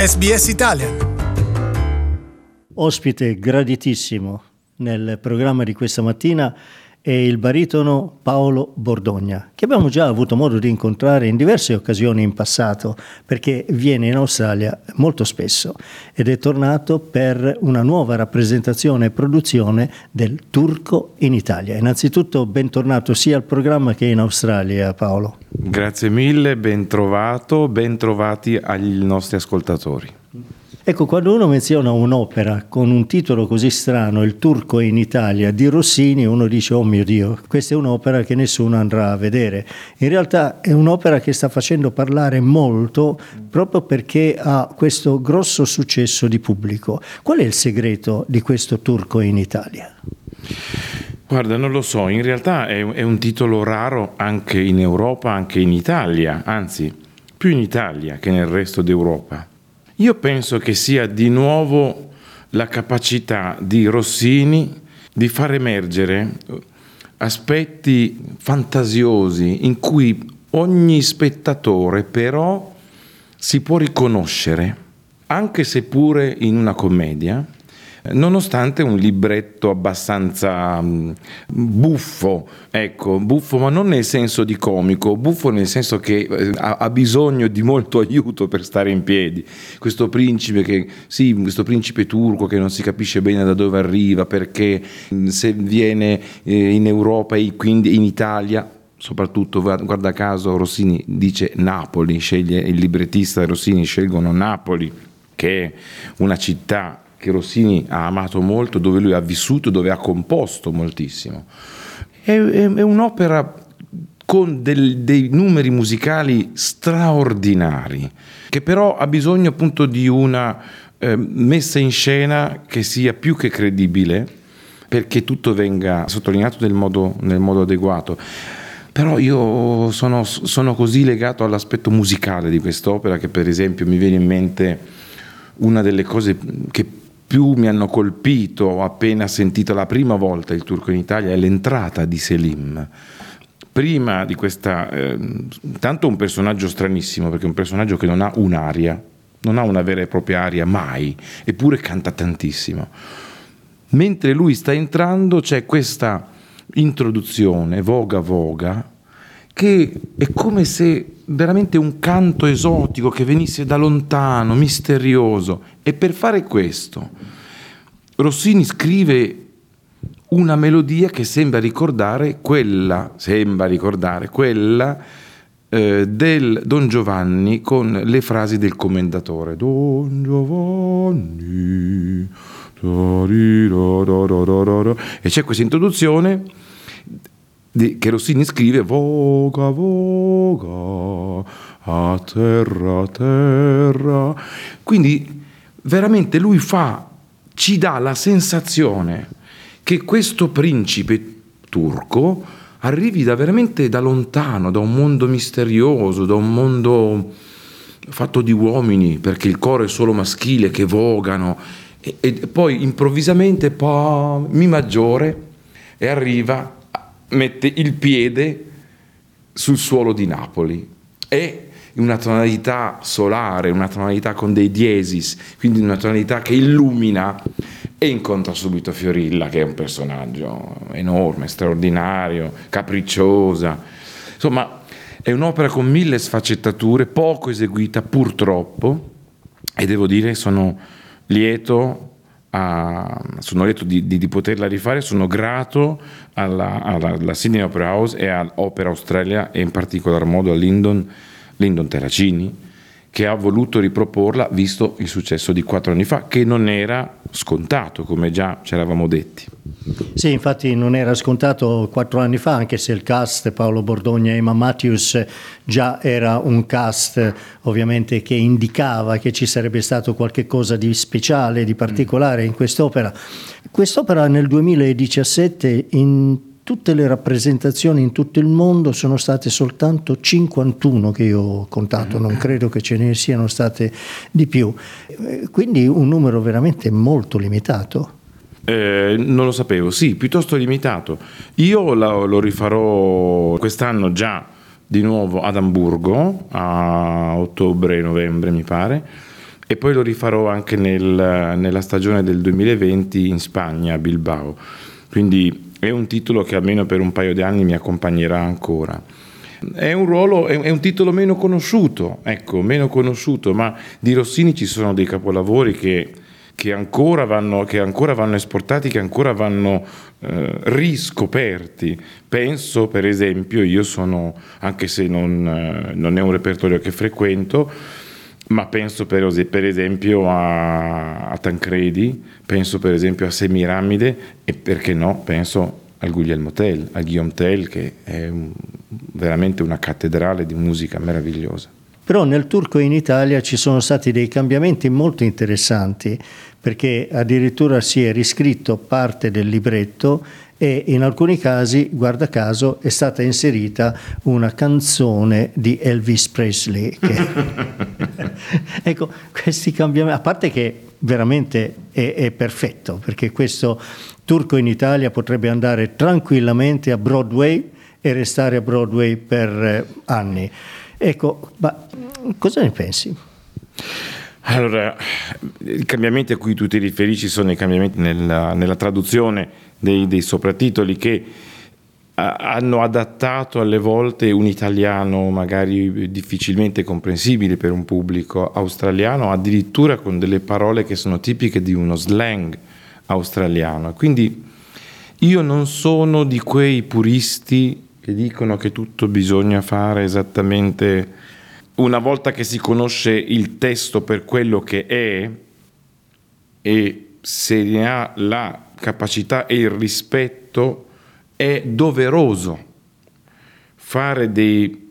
SBS Italian. Ospite graditissimo nel programma di questa mattina è il baritono Paolo Bordogna, che abbiamo già avuto modo di incontrare in diverse occasioni in passato, perché viene in Australia molto spesso ed è tornato per una nuova rappresentazione e produzione del Turco in Italia. Innanzitutto bentornato sia al programma che in Australia, Paolo. Grazie mille, ben trovato, ben trovati agli nostri ascoltatori. Ecco, quando uno menziona un'opera con un titolo così strano, Il Turco in Italia, di Rossini, uno dice, oh mio Dio, questa è un'opera che nessuno andrà a vedere. In realtà è un'opera che sta facendo parlare molto proprio perché ha questo grosso successo di pubblico. Qual è il segreto di questo Turco in Italia? Guarda, non lo so, in realtà è un titolo raro anche in Europa, anche in Italia, anzi, più in Italia che nel resto d'Europa. Io penso che sia di nuovo la capacità di Rossini di far emergere aspetti fantasiosi in cui ogni spettatore però si può riconoscere, anche se pure in una commedia, nonostante un libretto abbastanza buffo, ma non nel senso di comico, buffo nel senso che ha bisogno di molto aiuto per stare in piedi. Questo principe turco che non si capisce bene da dove arriva, perché se viene in Europa e quindi in Italia, soprattutto guarda caso Rossini dice Napoli, sceglie il librettista e Rossini scelgono Napoli, che è una città che Rossini ha amato molto, dove lui ha vissuto, dove ha composto moltissimo. È un'opera con dei numeri musicali straordinari, che però ha bisogno appunto di una messa in scena che sia più che credibile, perché tutto venga sottolineato nel modo adeguato. Però io sono così legato all'aspetto musicale di quest'opera che, per esempio, mi viene in mente una delle cose che più mi hanno colpito appena sentito la prima volta Il Turco in Italia è l'entrata di Selim. Prima di questa, tanto un personaggio stranissimo, perché è un personaggio che non ha un'aria, non ha una vera e propria aria mai, eppure canta tantissimo. Mentre lui sta entrando c'è questa introduzione, voga voga, che è come se veramente un canto esotico che venisse da lontano, misterioso. E per fare questo Rossini scrive una melodia che sembra ricordare quella del Don Giovanni, con le frasi del commendatore. Don Giovanni, e c'è questa introduzione che Rossini scrive voga voga a terra, quindi veramente lui ci dà la sensazione che questo principe turco arrivi veramente da lontano, da un mondo misterioso, da un mondo fatto di uomini, perché il coro è solo maschile, che vogano, e poi improvvisamente mi maggiore, e arriva, mette il piede sul suolo di Napoli, e una tonalità solare, una tonalità con dei diesis, quindi una tonalità che illumina, e incontra subito Fiorilla, che è un personaggio enorme, straordinario, capricciosa. Insomma, è un'opera con 1000 sfaccettature, poco eseguita purtroppo, e devo dire sono lieto di poterla rifare. Sono grato alla Sydney Opera House e all'Opera Australia, e in particolar modo a Lyndon Terracini, che ha voluto riproporla visto il successo di 4 anni fa, che non era scontato, come già ci eravamo detti. Sì, infatti non era scontato 4 anni fa, anche se il cast Paolo Bordogna e Emma Matthews già era un cast ovviamente che indicava che ci sarebbe stato qualche cosa di speciale, di particolare in quest'opera. Quest'opera nel 2017 in tutte le rappresentazioni in tutto il mondo sono state soltanto 51 che io ho contato, non credo che ce ne siano state di più, quindi un numero veramente molto limitato. Non lo sapevo, sì, piuttosto limitato. Io lo rifarò quest'anno già di nuovo ad Amburgo, a ottobre-novembre mi pare, e poi lo rifarò anche nella stagione del 2020 in Spagna, a Bilbao. Quindi è un titolo che almeno per un paio di anni mi accompagnerà ancora. È un titolo meno conosciuto, ma di Rossini ci sono dei capolavori che ancora vanno esportati, che ancora vanno riscoperti. Penso, per esempio, anche se non è un repertorio che frequento, ma penso per esempio a Tancredi, penso per esempio a Semiramide e perché no, penso al Guglielmo Tell, a Guillaume Tell, che è veramente una cattedrale di musica meravigliosa. Però nel turco in Italia ci sono stati dei cambiamenti molto interessanti, perché addirittura si è riscritto parte del libretto e in alcuni casi, guarda caso, è stata inserita una canzone di Elvis Presley. Ecco, questi cambiamenti, a parte che veramente è perfetto, perché questo turco in Italia potrebbe andare tranquillamente a Broadway e restare a Broadway per anni. Ecco, ma cosa ne pensi? Allora, i cambiamenti a cui tu ti riferisci sono i cambiamenti nella traduzione dei sopratitoli, che hanno adattato alle volte un italiano magari difficilmente comprensibile per un pubblico australiano, addirittura con delle parole che sono tipiche di uno slang australiano. Quindi io non sono di quei puristi che dicono che tutto bisogna fare esattamente una volta che si conosce il testo per quello che è, e se ne ha la capacità e il rispetto, è doveroso fare dei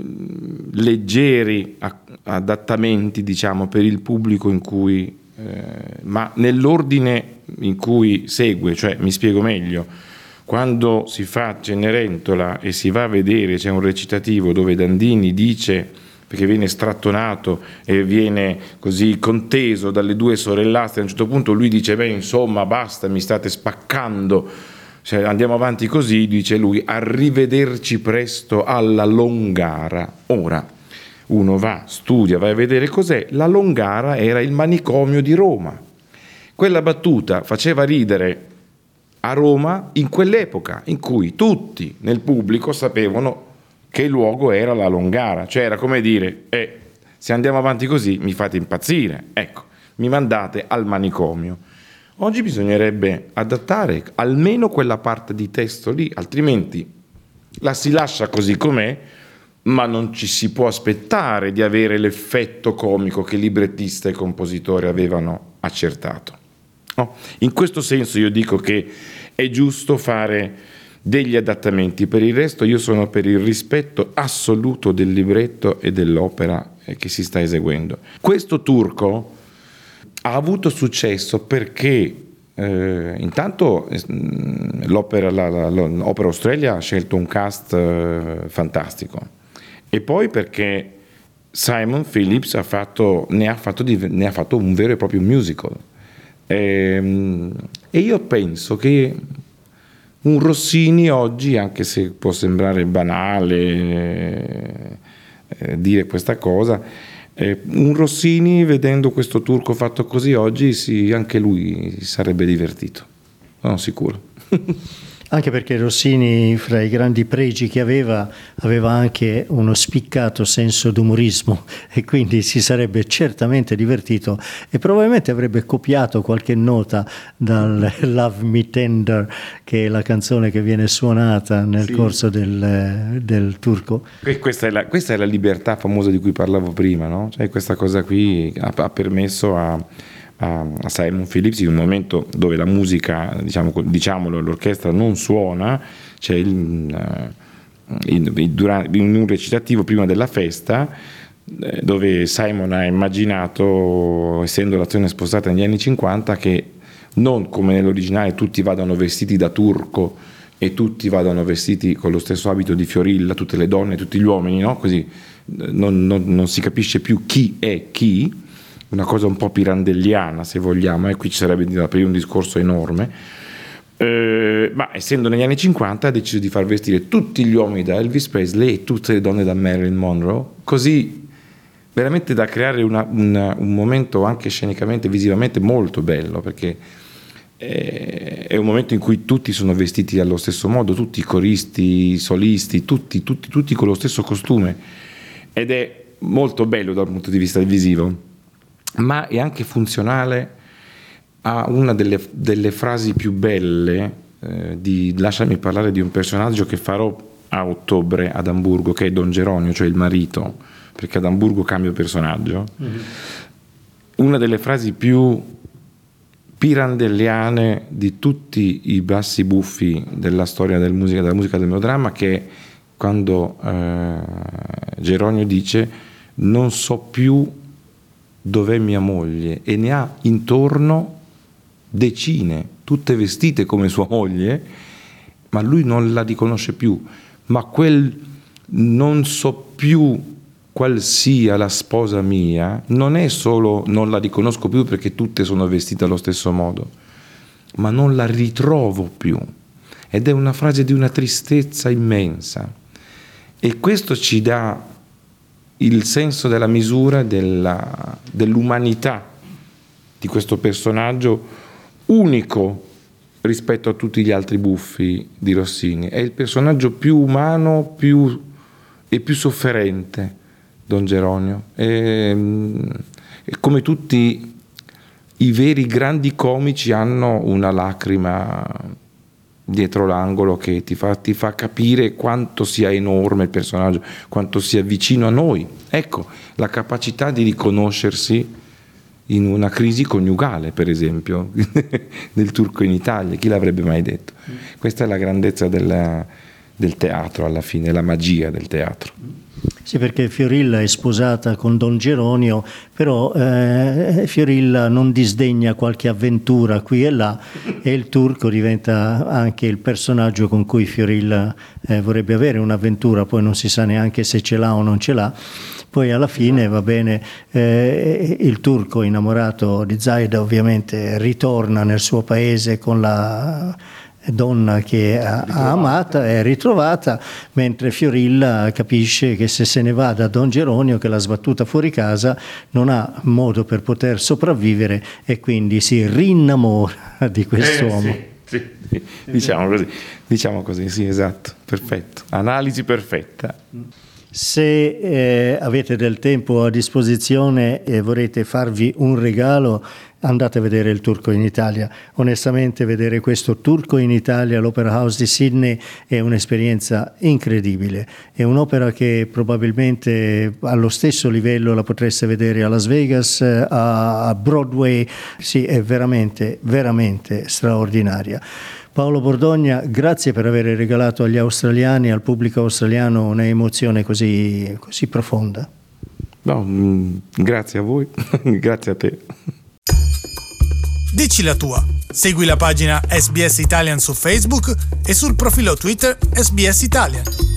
leggeri adattamenti, diciamo, per il pubblico in cui ma nell'ordine in cui segue. Cioè, mi spiego meglio: quando si fa Cenerentola e si va a vedere, c'è un recitativo dove Dandini dice, perché viene strattonato e viene così conteso dalle due sorellastre, a un certo punto lui dice: beh, insomma, basta, mi state spaccando, cioè, andiamo avanti così, dice lui, arrivederci presto alla Longara. Ora uno va, studia, va a vedere cos'è. La Longara era il manicomio di Roma. Quella battuta faceva ridere a Roma in quell'epoca in cui tutti nel pubblico sapevano che luogo era la Longara, cioè era come dire: se andiamo avanti così mi fate impazzire, ecco, mi mandate al manicomio. Oggi bisognerebbe adattare almeno quella parte di testo lì, altrimenti la si lascia così com'è, ma non ci si può aspettare di avere l'effetto comico che librettista e compositore avevano accertato. No? In questo senso io dico che è giusto fare degli adattamenti. Per il resto io sono per il rispetto assoluto del libretto e dell'opera che si sta eseguendo. Questo turco ha avuto successo perché intanto l'opera Australia ha scelto un cast fantastico, e poi perché Simon Phillips ne ha fatto un vero e proprio musical. E io penso che un Rossini oggi, anche se può sembrare banale dire questa cosa, un Rossini, vedendo questo turco fatto così oggi, anche lui sarebbe divertito, sono sicuro. Anche perché Rossini, fra i grandi pregi che aveva anche uno spiccato senso d'umorismo, e quindi si sarebbe certamente divertito e probabilmente avrebbe copiato qualche nota dal Love Me Tender, che è la canzone che viene suonata nel corso del turco. Questa è la libertà famosa di cui parlavo prima, no? Cioè, questa cosa qui ha permesso a Simon Phillips, in un momento dove la musica, diciamolo, l'orchestra non suona, c'è in un recitativo prima della festa, dove Simon ha immaginato, essendo l'azione spostata negli anni 50, che non come nell'originale tutti vadano vestiti da turco e tutti vadano vestiti con lo stesso abito di Fiorilla, tutte le donne, tutti gli uomini, no? Così non si capisce più chi è chi, una cosa un po' pirandelliana, se vogliamo, e qui ci sarebbe da aprire un discorso enorme, ma essendo negli anni 50 ha deciso di far vestire tutti gli uomini da Elvis Presley e tutte le donne da Marilyn Monroe, così veramente da creare un momento anche scenicamente, visivamente molto bello, perché è un momento in cui tutti sono vestiti allo stesso modo, tutti i coristi, i solisti, tutti con lo stesso costume, ed è molto bello dal punto di vista visivo, ma è anche funzionale a una delle frasi più belle lasciami parlare di un personaggio che farò a ottobre ad Amburgo, che è Don Geronio, cioè il marito, perché ad Amburgo cambio personaggio. Una delle frasi più pirandelliane di tutti i bassi buffi della storia della musica del melodramma, che è quando Geronio dice: non so più dov'è mia moglie, e ne ha intorno decine, tutte vestite come sua moglie, ma lui non la riconosce più. Ma quel non so più qual sia la sposa mia non è solo non la riconosco più perché tutte sono vestite allo stesso modo, ma non la ritrovo più, ed è una frase di una tristezza immensa, e questo ci dà il senso della misura dell'umanità di questo personaggio unico rispetto a tutti gli altri buffi di Rossini. È il personaggio più umano e più sofferente, Don Geronio. E come tutti i veri grandi comici hanno una lacrima dietro l'angolo che ti fa capire quanto sia enorme il personaggio, quanto sia vicino a noi. Ecco, la capacità di riconoscersi in una crisi coniugale, per esempio, del turco in Italia, chi l'avrebbe mai detto? Questa è la grandezza del teatro, alla fine, la magia del teatro. Sì, perché Fiorilla è sposata con Don Geronio, però Fiorilla non disdegna qualche avventura qui e là, e il turco diventa anche il personaggio con cui Fiorilla vorrebbe avere un'avventura, poi non si sa neanche se ce l'ha o non ce l'ha. Poi alla fine, va bene, il turco innamorato di Zaida ovviamente ritorna nel suo paese con la donna che ha amata, è ritrovata, mentre Fiorilla capisce che se ne va da Don Geronio, che l'ha sbattuta fuori casa, non ha modo per poter sopravvivere, e quindi si rinnamora di quest'uomo. Sì. Diciamo così, sì, esatto, perfetto, analisi perfetta. Se avete del tempo a disposizione e vorrete farvi un regalo, andate a vedere il Turco in Italia. Onestamente, vedere questo Turco in Italia all'Opera House di Sydney è un'esperienza incredibile. È un'opera che probabilmente allo stesso livello la potreste vedere a Las Vegas, a Broadway. Sì, è veramente, veramente straordinaria. Paolo Bordogna, grazie per aver regalato agli australiani, al pubblico australiano, un'emozione così profonda. No, grazie a voi, grazie a te. Dici la tua. Segui la pagina SBS Italian su Facebook e sul profilo Twitter SBS Italian.